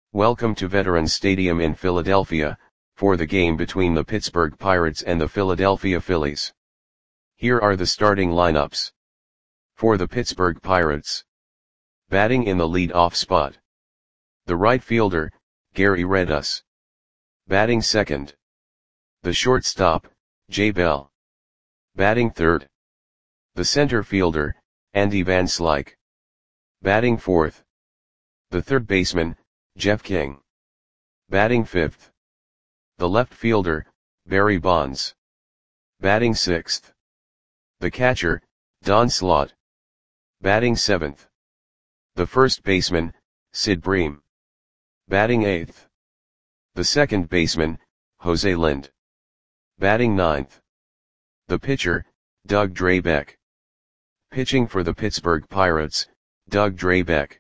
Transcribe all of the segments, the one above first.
Welcome to Veterans Stadium in Philadelphia, for the game between the Pittsburgh Pirates and the Philadelphia Phillies. Here are the starting lineups. For the Pittsburgh Pirates. Batting in the lead-off spot. The right fielder, Gary Redus. Batting second. The shortstop, Jay Bell. Batting third. The center fielder, Andy Van Slyke. Batting fourth. The third baseman, Jeff King. Batting fifth. The left fielder, Barry Bonds. Batting sixth. The catcher, Don Slaught. Batting seventh. The first baseman, Sid Bream. Batting eighth. The second baseman, Jose Lind. Batting ninth. The pitcher, Doug Drabek. Pitching for the Pittsburgh Pirates, Doug Drabek.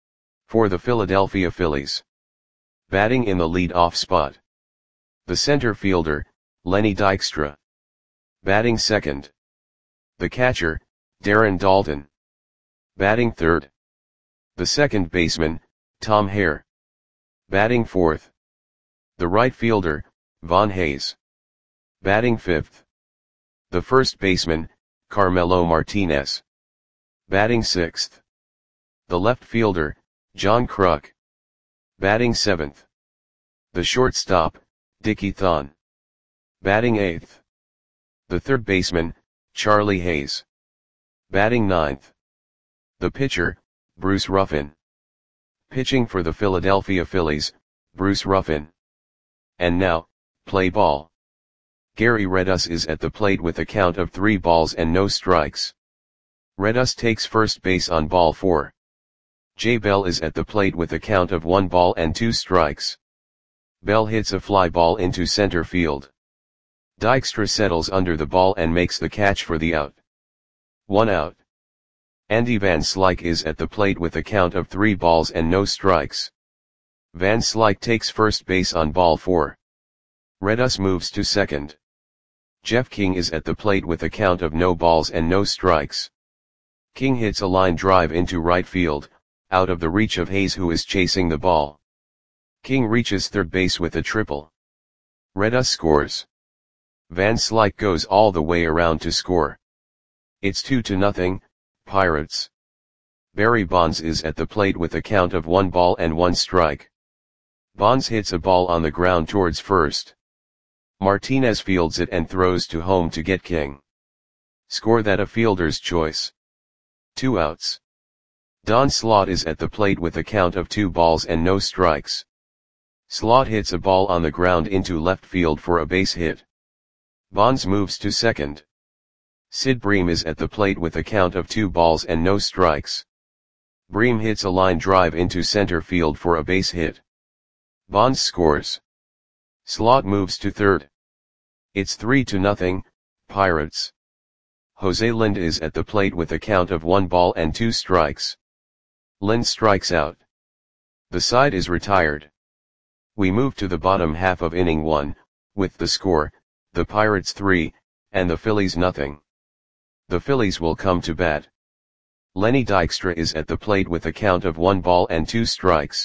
For the Philadelphia Phillies. Batting in the lead-off spot. The center fielder, Lenny Dykstra. Batting second. The catcher, Darren Daulton. Batting third. The second baseman, Tom Hare. Batting fourth. The right fielder, Von Hayes. Batting fifth. The first baseman, Carmelo Martinez. Batting sixth. The left fielder, John Kruk. Batting seventh. The shortstop, Dickie Thon. Batting eighth. The third baseman, Charlie Hayes. Batting ninth. The pitcher, Bruce Ruffin. Pitching for the Philadelphia Phillies, Bruce Ruffin. And now, play ball. Gary Redus is at the plate with a count of 3 balls and no strikes. Redus takes first base on ball 4. Jay Bell is at the plate with a count of 1 ball and 2 strikes. Bell hits a fly ball into center field. Dykstra settles under the ball and makes the catch for the out. 1 out. Andy Van Slyke is at the plate with a count of 3 balls and no strikes. Van Slyke takes first base on ball 4. Redus moves to second. Jeff King is at the plate with a count of no balls and no strikes. King hits a line drive into right field, out of the reach of Hayes, who is chasing the ball. King reaches third base with a triple. Redus scores. Van Slyke goes all the way around to score. It's 2-0, Pirates. Barry Bonds is at the plate with a count of 1 ball and 1 strike. Bonds hits a ball on the ground towards first. Martinez fields it and throws to home to get King. Score that a fielder's choice. 2 outs. Don Slaught is at the plate with a count of 2 balls and no strikes. Slaught hits a ball on the ground into left field for a base hit. Bonds moves to second. Sid Bream is at the plate with a count of 2 balls and no strikes. Bream hits a line drive into center field for a base hit. Bonds scores. Slaught moves to third. It's 3-0, Pirates. Jose Lind is at the plate with a count of 1 ball and 2 strikes. Lind strikes out. The side is retired. We move to the bottom half of inning 1, with the score, the Pirates 3, and the Phillies nothing. The Phillies will come to bat. Lenny Dykstra is at the plate with a count of 1 ball and 2 strikes.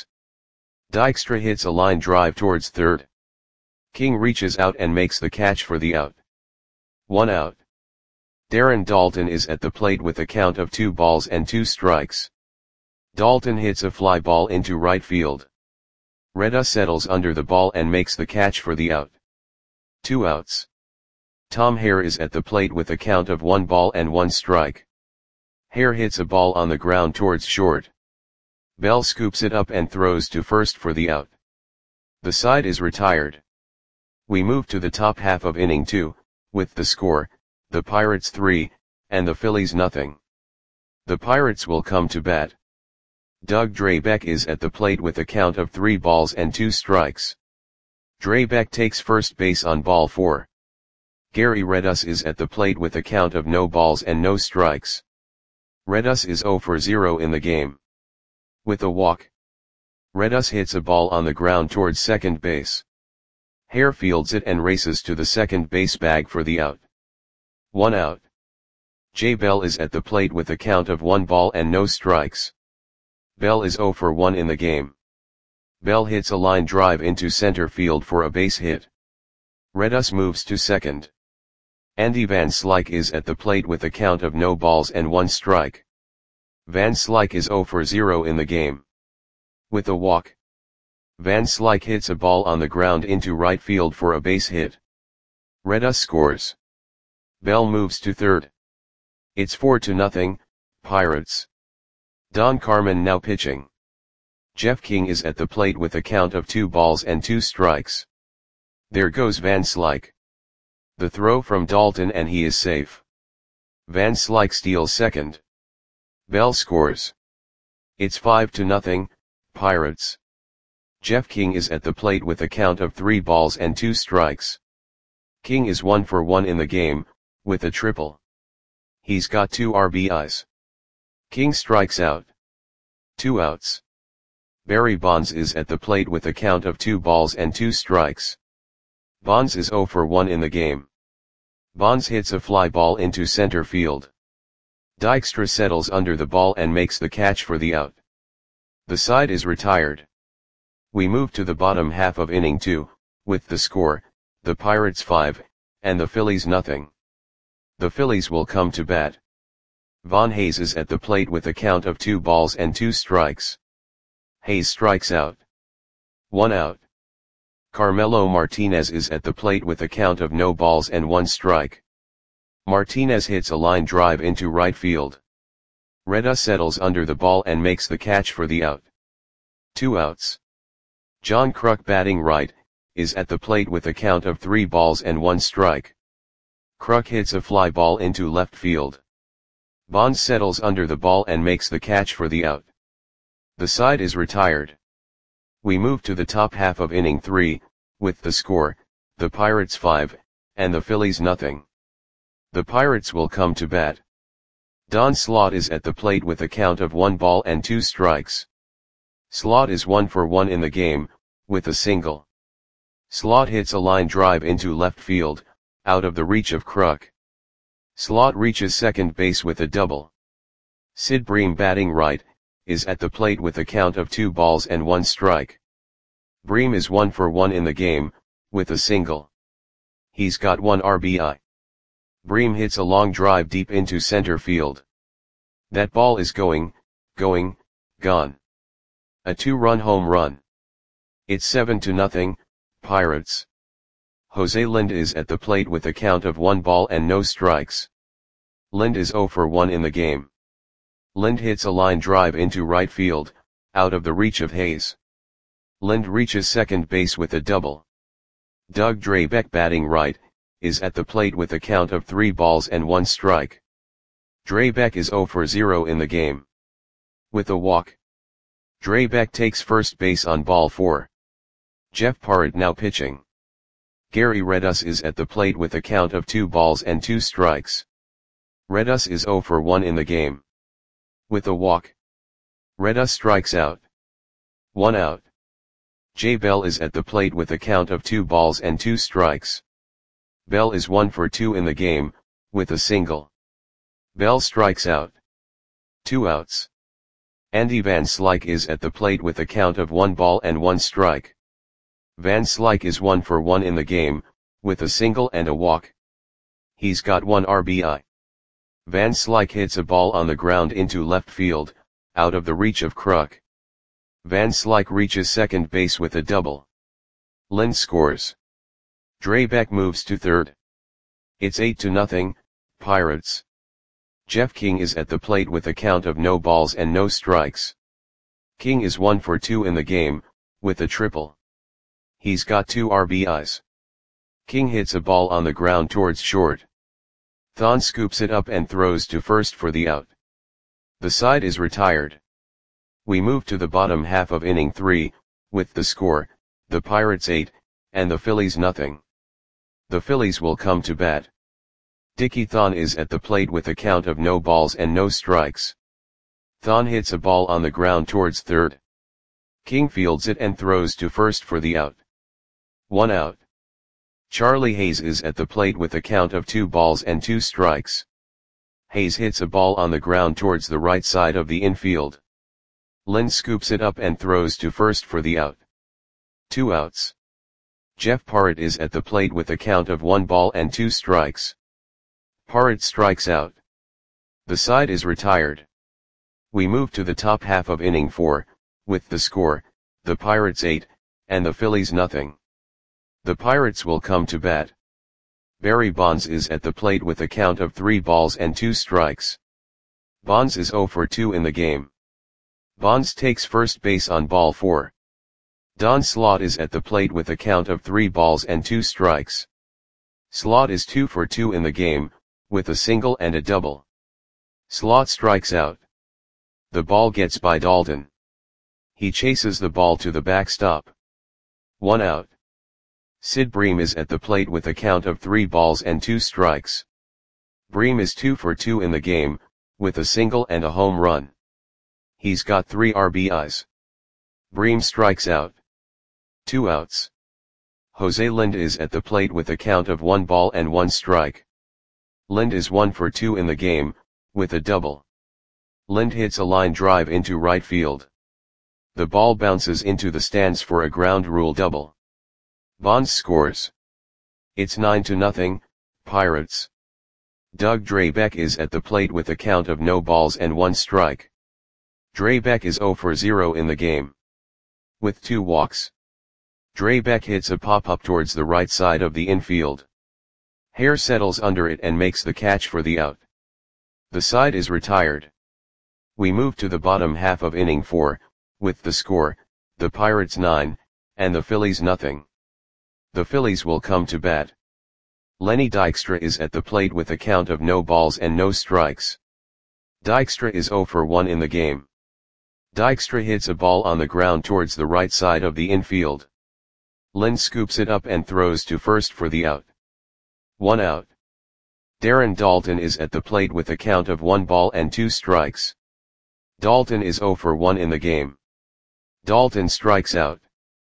Dykstra hits a line drive towards third. King reaches out and makes the catch for the out. 1 out. Darren Daulton is at the plate with a count of 2 balls and 2 strikes. Daulton hits a fly ball into right field. Redus settles under the ball and makes the catch for the out. 2 outs. Tom Hare is at the plate with a count of 1 ball and 1 strike. Hare hits a ball on the ground towards short. Bell scoops it up and throws to first for the out. The side is retired. We move to the top half of inning 2, with the score, the Pirates 3, and the Phillies nothing. The Pirates will come to bat. Doug Drabek is at the plate with a count of 3 balls and 2 strikes. Drabek takes first base on ball 4. Gary Redus is at the plate with a count of no balls and no strikes. Redus is 0 for 0 in the game. With a walk. Redus hits a ball on the ground towards second base. Hare fields it and races to the second base bag for the out. 1 out. Jay Bell is at the plate with a count of 1 ball and no strikes. Bell is 0 for 1 in the game. Bell hits a line drive into center field for a base hit. Redus moves to second. Andy Van Slyke is at the plate with a count of no balls and 1 strike. Van Slyke is 0 for 0 in the game. With a walk, Van Slyke hits a ball on the ground into right field for a base hit. Redus scores. Bell moves to third. It's 4-0, Pirates. Don Carmen now pitching. Jeff King is at the plate with a count of 2 balls and 2 strikes. There goes Van Slyke. The throw from Dalton and he is safe. Van Slyke steals second. Bell scores. It's 5-0, Pirates. Jeff King is at the plate with a count of 3 balls and 2 strikes. King is 1 for 1 in the game, with a triple. He's got 2 RBIs. King strikes out. 2 outs. Barry Bonds is at the plate with a count of 2 balls and 2 strikes. Bonds is 0 for 1 in the game. Bonds hits a fly ball into center field. Dykstra settles under the ball and makes the catch for the out. The side is retired. We move to the bottom half of inning 2, with the score, the Pirates 5, and the Phillies nothing. The Phillies will come to bat. Von Hayes is at the plate with a count of 2 balls and 2 strikes. Hayes strikes out. 1 out. Carmelo Martinez is at the plate with a count of no balls and 1 strike. Martinez hits a line drive into right field. Redus settles under the ball and makes the catch for the out. 2 outs. John Kruk batting right, is at the plate with a count of 3 balls and 1 strike. Kruk hits a fly ball into left field. Bonds settles under the ball and makes the catch for the out. The side is retired. We move to the top half of inning 3, with the score, the Pirates 5, and the Phillies nothing. The Pirates will come to bat. Don Slaught is at the plate with a count of 1 ball and 2 strikes. Slaught is 1 for 1 in the game, with a single. Slaught hits a line drive into left field, out of the reach of Kruk. Slaught reaches second base with a double. Sid Bream batting right, is at the plate with a count of 2 balls and 1 strike. Bream is 1 for 1 in the game, with a single. He's got 1 RBI. Bream hits a long drive deep into center field. That ball is going, gone. A 2-run home run. It's 7-0, Pirates. Jose Lind is at the plate with a count of 1 ball and no strikes. Lind is 0 for 1 in the game. Lind hits a line drive into right field, out of the reach of Hayes. Lind reaches second base with a double. Doug Drabek batting right, is at the plate with a count of 3 balls and 1 strike. Drabek is 0 for 0 in the game. With a walk, Drabek takes first base on ball 4. Jeff Parrott now pitching. Gary Redus is at the plate with a count of 2 balls and 2 strikes. Redus is 0 for 1 in the game. With a walk, Redus strikes out. 1 out. Jay Bell is at the plate with a count of 2 balls and 2 strikes. Bell is 1 for 2 in the game, with a single. Bell strikes out. 2 outs. Andy Van Slyke is at the plate with a count of 1 ball and 1 strike. Van Slyke is 1 for 1 in the game, with a single and a walk. He's got 1 RBI. Van Slyke hits a ball on the ground into left field, out of the reach of Kruk. Van Slyke reaches second base with a double. Lind scores. Drabek moves to third. It's 8-0, Pirates. Jeff King is at the plate with a count of no balls and no strikes. King is 1 for 2 in the game, with a triple. He's got 2 RBIs. King hits a ball on the ground towards short. Thon scoops it up and throws to first for the out. The side is retired. We move to the bottom half of inning 3, with the score, the Pirates 8, and the Phillies nothing. The Phillies will come to bat. Dickie Thon is at the plate with a count of no balls and no strikes. Thon hits a ball on the ground towards third. King fields it and throws to first for the out. 1 out. Charlie Hayes is at the plate with a count of 2 balls and 2 strikes. Hayes hits a ball on the ground towards the right side of the infield. Lind scoops it up and throws to first for the out. 2 outs. Jeff Parrott is at the plate with a count of 1 ball and 2 strikes. Parrott strikes out. The side is retired. We move to the top half of inning 4, with the score, the Pirates 8, and the Phillies nothing. The Pirates will come to bat. Barry Bonds is at the plate with a count of 3 balls and 2 strikes. Bonds is 0 for 2 in the game. Bonds takes first base on ball 4. Don Slaught is at the plate with a count of 3 balls and 2 strikes. Slaught is 2 for 2 in the game, with a single and a double. Slaught strikes out. The ball gets by Dalton. He chases the ball to the backstop. 1 out. Sid Bream is at the plate with a count of 3 balls and 2 strikes. Bream is 2 for 2 in the game, with a single and a home run. He's got 3 RBIs. Bream strikes out. 2 outs. Jose Lind is at the plate with a count of 1 ball and 1 strike. Lind is 1 for 2 in the game, with a double. Lind hits a line drive into right field. The ball bounces into the stands for a ground rule double. Bonds scores. It's 9-0, Pirates. Doug Drabek is at the plate with a count of no balls and 1 strike. Drabek is 0 for 0 in the game. With 2 walks. Drabek hits a pop-up towards the right side of the infield. Hare settles under it and makes the catch for the out. The side is retired. We move to the bottom half of inning 4, with the score, the Pirates 9, and the Phillies nothing. The Phillies will come to bat. Lenny Dykstra is at the plate with a count of no balls and no strikes. Dykstra is 0 for 1 in the game. Dykstra hits a ball on the ground towards the right side of the infield. Lind scoops it up and throws to first for the out. 1 out. Darren Daulton is at the plate with a count of 1 ball and 2 strikes. Daulton is 0 for 1 in the game. Daulton strikes out.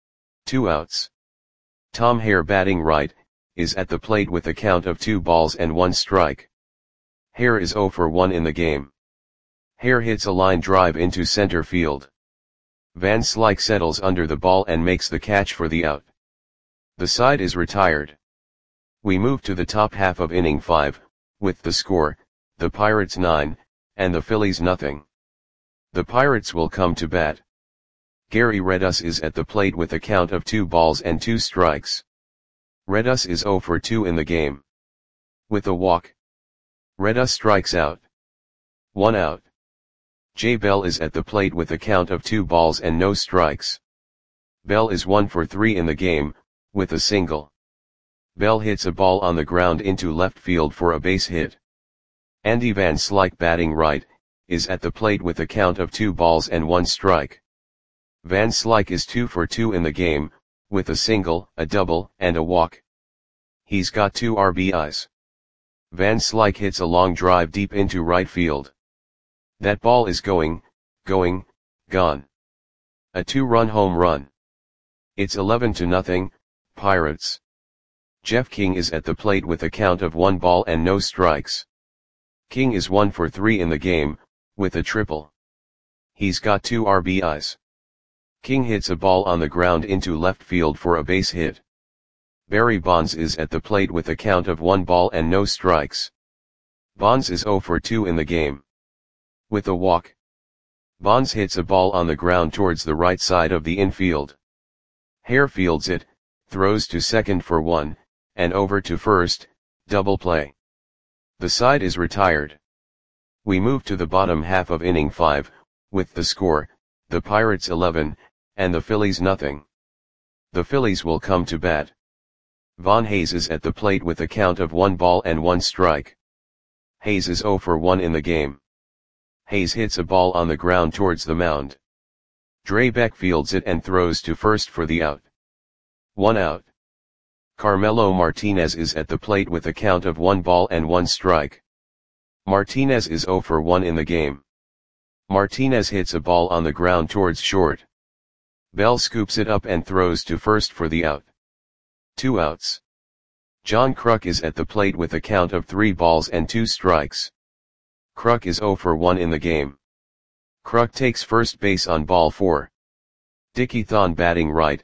2 outs. Tom Hare, batting right, is at the plate with a count of 2 balls and 1 strike. Hare is 0 for 1 in the game. Hare hits a line drive into center field. Van Slyke settles under the ball and makes the catch for the out. The side is retired. We move to the top half of inning 5, with the score, the Pirates 9, and the Phillies nothing. The Pirates will come to bat. Gary Redus is at the plate with a count of 2 balls and 2 strikes. Redus is 0 for 2 in the game. With a walk. Redus strikes out. 1 out. Jay Bell is at the plate with a count of 2 balls and no strikes. Bell is 1 for 3 in the game, with a single. Bell hits a ball on the ground into left field for a base hit. Andy Van Slyke, batting right, is at the plate with a count of 2 balls and 1 strike. Van Slyke is 2 for 2 in the game, with a single, a double, and a walk. He's got 2 RBIs. Van Slyke hits a long drive deep into right field. That ball is gone. A 2-run home run. It's 11-0, Pirates. Jeff King is at the plate with a count of 1 ball and no strikes. King is 1 for 3 in the game, with a triple. He's got 2 RBIs. King hits a ball on the ground into left field for a base hit. Barry Bonds is at the plate with a count of 1 ball and no strikes. Bonds is 0 for 2 in the game. With a walk. Bonds hits a ball on the ground towards the right side of the infield. Hare fields it, throws to second for 1, and over to first, double play. The side is retired. We move to the bottom half of inning 5, with the score, the Pirates 11, and the Phillies nothing. The Phillies will come to bat. Von Hayes is at the plate with a count of 1 ball and 1 strike. Hayes is 0 for 1 in the game. Hayes hits a ball on the ground towards the mound. Drabek fields it and throws to first for the out. 1 out. Carmelo Martinez is at the plate with a count of 1 ball and 1 strike. Martinez is 0 for 1 in the game. Martinez hits a ball on the ground towards short. Bell scoops it up and throws to first for the out. 2 outs. John Kruk is at the plate with a count of 3 balls and 2 strikes. Kruk is 0 for 1 in the game. Kruk takes first base on ball 4. Dickie Thon, batting right,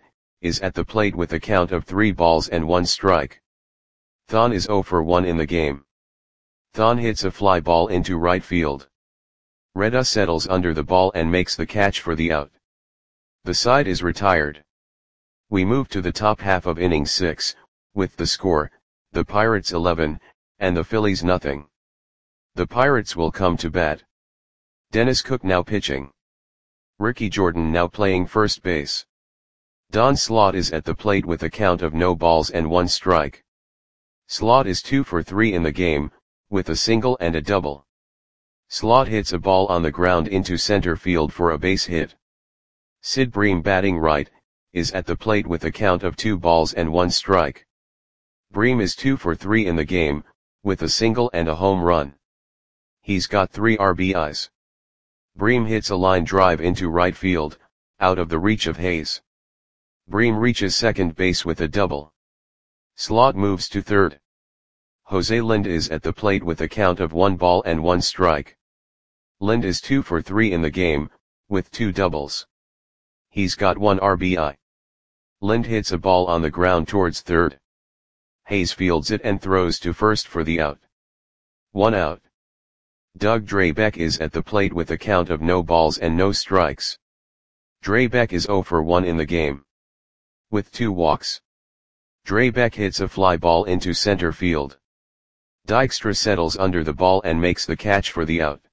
is at the plate with a count of 3 balls and 1 strike. Thon is 0 for 1 in the game. Thon hits a fly ball into right field. Reda settles under the ball and makes the catch for the out. The side is retired. We move to the top half of inning 6, with the score, the Pirates 11, and the Phillies nothing. The Pirates will come to bat. Dennis Cook now pitching. Ricky Jordan now playing first base. Don Slaught is at the plate with a count of no balls and 1 strike. Slaught is 2 for 3 in the game, with a single and a double. Slaught hits a ball on the ground into center field for a base hit. Sid Bream batting right, is at the plate with a count of 2 balls and 1 strike. Bream is 2 for 3 in the game, with a single and a home run. He's got 3 RBIs. Bream hits a line drive into right field, out of the reach of Hayes. Bream reaches second base with a double. Slaught moves to third. Jose Lind is at the plate with a count of 1 ball and 1 strike. Lind is 2 for 3 in the game, with 2 doubles. He's got 1 RBI. Lind hits a ball on the ground towards third. Hayes fields it and throws to first for the out. 1 out. Doug Drabek is at the plate with a count of no balls and no strikes. Drabek is 0 for 1 in the game. With 2 walks. Drabek hits a fly ball into center field. Dykstra settles under the ball and makes the catch for the out.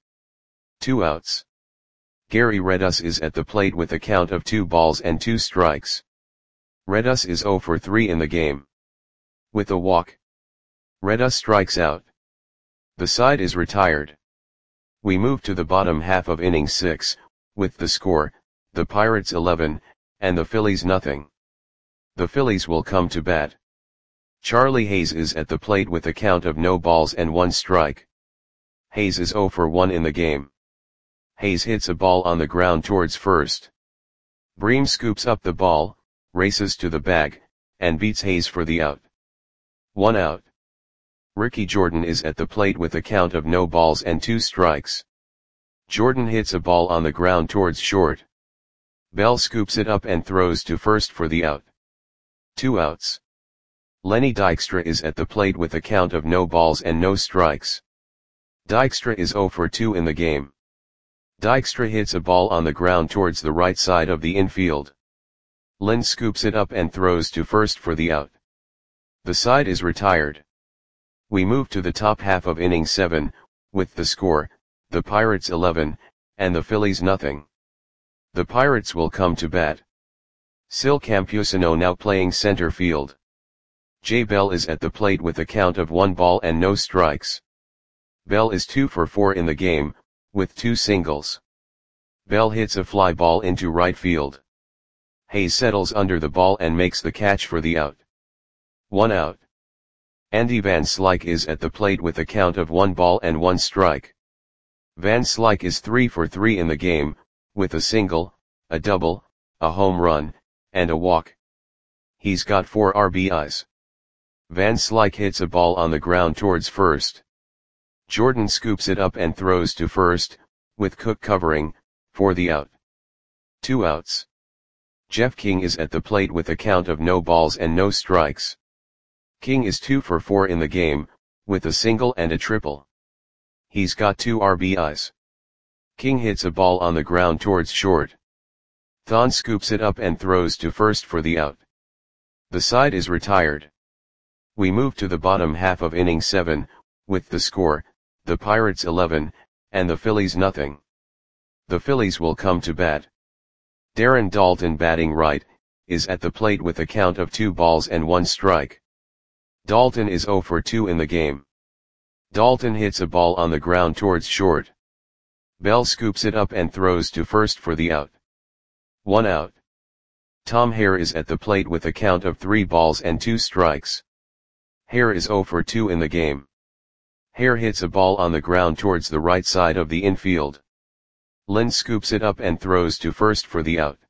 2 outs. Gary Redus is at the plate with a count of 2 balls and 2 strikes. Redus is 0 for 3 in the game. With a walk. Redus strikes out. The side is retired. We move to the bottom half of inning 6, with the score, the Pirates 11, and the Phillies nothing. The Phillies will come to bat. Charlie Hayes is at the plate with a count of no balls and 1 strike. Hayes is 0 for 1 in the game. Hayes hits a ball on the ground towards first. Bream scoops up the ball, races to the bag, and beats Hayes for the out. 1 out. Ricky Jordan is at the plate with a count of no balls and 2 strikes. Jordan hits a ball on the ground towards short. Bell scoops it up and throws to first for the out. 2 outs. Lenny Dykstra is at the plate with a count of no balls and no strikes. Dykstra is 0 for 2 in the game. Dykstra hits a ball on the ground towards the right side of the infield. Lind scoops it up and throws to first for the out. The side is retired. We move to the top half of inning 7, with the score, the Pirates 11, and the Phillies nothing. The Pirates will come to bat. Sil Campusano now playing center field. Jay Bell is at the plate with a count of 1 ball and no strikes. Bell is 2 for 4 in the game, with 2 singles. Bell hits a fly ball into right field. Hayes settles under the ball and makes the catch for the out. 1 out. Andy Van Slyke is at the plate with a count of 1 ball and 1 strike. Van Slyke is 3 for 3 in the game, with a single, a double, a home run, and a walk. He's got 4 RBIs. Van Slyke hits a ball on the ground towards first. Jordan scoops it up and throws to first, with Cook covering, for the out. 2 outs. Jeff King is at the plate with a count of no balls and no strikes. King is 2 for 4 in the game, with a single and a triple. He's got 2 RBIs. King hits a ball on the ground towards short. Thon scoops it up and throws to first for the out. The side is retired. We move to the bottom half of inning 7, with the score, the Pirates 11, and the Phillies nothing. The Phillies will come to bat. Darren Daulton batting right, is at the plate with a count of 2 balls and 1 strike. Daulton is 0 for 2 in the game. Daulton hits a ball on the ground towards short. Bell scoops it up and throws to first for the out. 1 out. Tom Hare is at the plate with a count of 3 balls and 2 strikes. Hare is 0 for 2 in the game. Hare hits a ball on the ground towards the right side of the infield. Lind scoops it up and throws to first for the out.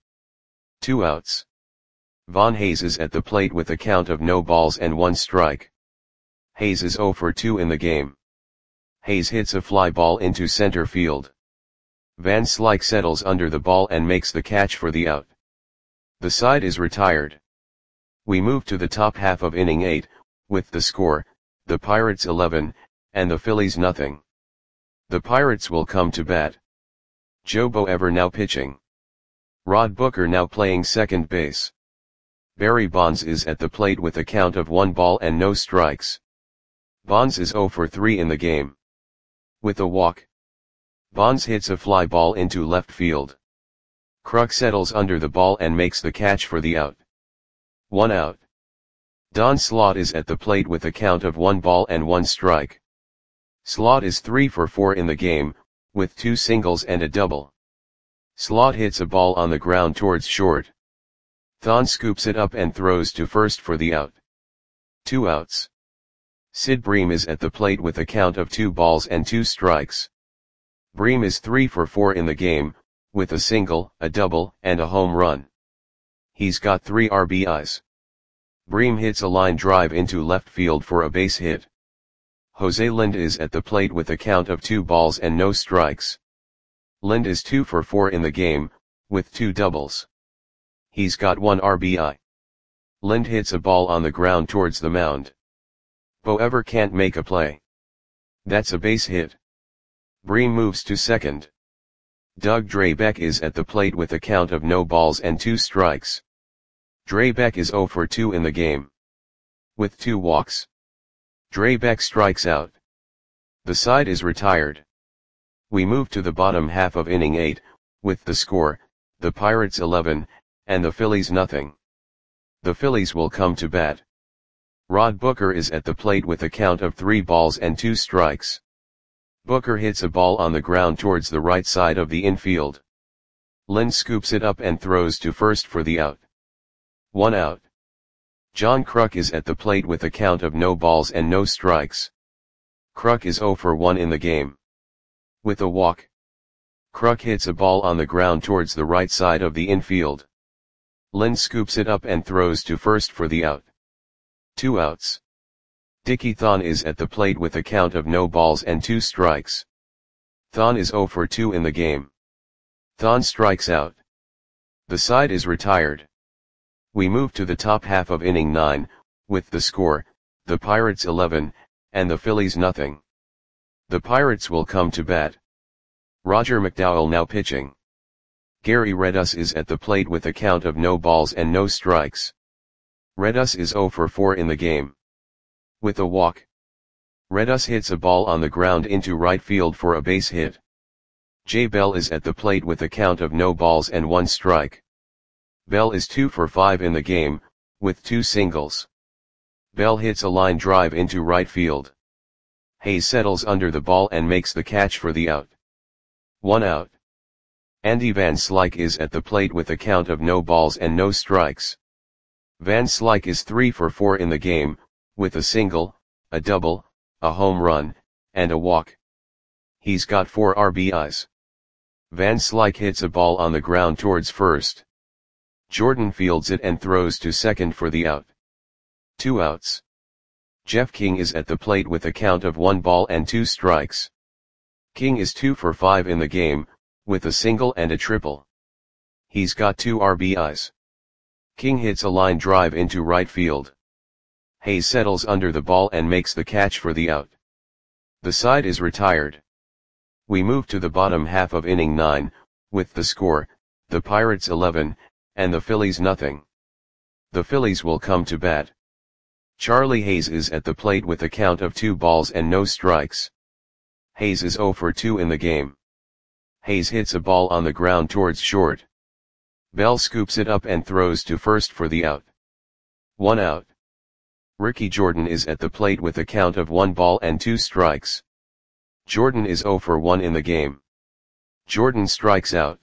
2 outs. Von Hayes is at the plate with a count of no balls and 1 strike. Hayes is 0 for 2 in the game. Hayes hits a fly ball into center field. Van Slyke settles under the ball and makes the catch for the out. The side is retired. We move to the top half of inning 8, with the score, the Pirates 11, and the Phillies nothing. The Pirates will come to bat. Joe Boever now pitching. Rod Booker now playing second base. Barry Bonds is at the plate with a count of 1 ball and no strikes. Bonds is 0 for 3 in the game. With a walk, Bonds hits a fly ball into left field. Kruk settles under the ball and makes the catch for the out. 1 out. Don Slaught is at the plate with a count of 1 ball and 1 strike. Slaught is 3 for 4 in the game, with 2 singles and a double. Slaught hits a ball on the ground towards short. Thon scoops it up and throws to first for the out. 2 outs. Sid Bream is at the plate with a count of 2 balls and 2 strikes. Bream is 3 for 4 in the game, with a single, a double, and a home run. He's got 3 RBIs. Bream hits a line drive into left field for a base hit. Jose Lind is at the plate with a count of 2 balls and no strikes. Lind is 2 for 4 in the game, with 2 doubles. He's got 1 RBI. Lind hits a ball on the ground towards the mound. Boever can't make a play. That's a base hit. Bream moves to second. Doug Drabek is at the plate with a count of no balls and 2 strikes. Drabek is 0 for 2 in the game. With 2 walks, Drabek strikes out. The side is retired. We move to the bottom half of inning 8, with the score, the Pirates 11, and the Phillies nothing. The Phillies will come to bat. Rod Booker is at the plate with a count of 3 balls and 2 strikes. Booker hits a ball on the ground towards the right side of the infield. Lind scoops it up and throws to first for the out. 1 out. John Kruk is at the plate with a count of no balls and no strikes. Kruk is 0 for 1 in the game. With a walk, Kruk hits a ball on the ground towards the right side of the infield. Lind scoops it up and throws to first for the out. 2 outs. Dickie Thon is at the plate with a count of no balls and 2 strikes. Thon is 0 for 2 in the game. Thon strikes out. The side is retired. We move to the top half of inning 9, with the score, the Pirates 11, and the Phillies nothing. The Pirates will come to bat. Roger McDowell now pitching. Gary Redus is at the plate with a count of no balls and no strikes. Redus is 0 for 4 in the game. With a walk, Redus hits a ball on the ground into right field for a base hit. Jay Bell is at the plate with a count of no balls and 1 strike. Bell is 2 for 5 in the game, with 2 singles. Bell hits a line drive into right field. Hayes settles under the ball and makes the catch for the out. 1 out. Andy Van Slyke is at the plate with a count of no balls and no strikes. Van Slyke is 3 for 4 in the game, with a single, a double, a home run, and a walk. He's got 4 RBIs. Van Slyke hits a ball on the ground towards first. Jordan fields it and throws to second for the out. 2 outs. Jeff King is at the plate with a count of 1 ball and 2 strikes. King is 2 for 5 in the game, with a single and a triple. He's got 2 RBIs. King hits a line drive into right field. Hayes settles under the ball and makes the catch for the out. The side is retired. We move to the bottom half of inning 9, with the score, the Pirates 11, and the Phillies nothing. The Phillies will come to bat. Charlie Hayes is at the plate with a count of 2 balls and no strikes. Hayes is 0 for 2 in the game. Hayes hits a ball on the ground towards short. Bell scoops it up and throws to first for the out. 1 out. Ricky Jordan is at the plate with a count of 1 ball and 2 strikes. Jordan is 0 for 1 in the game. Jordan strikes out.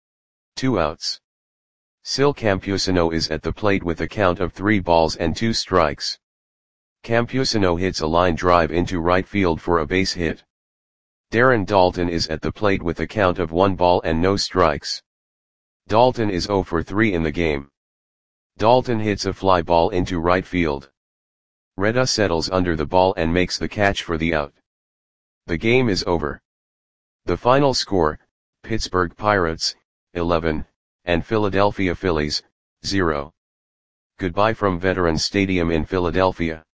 2 outs. Sil Campusano is at the plate with a count of 3 balls and 2 strikes. Campusano hits a line drive into right field for a base hit. Darren Daulton is at the plate with a count of 1 ball and no strikes. Daulton is 0 for 3 in the game. Daulton hits a fly ball into right field. Redus settles under the ball and makes the catch for the out. The game is over. The final score, Pittsburgh Pirates, 11, and Philadelphia Phillies, 0. Goodbye from Veterans Stadium in Philadelphia.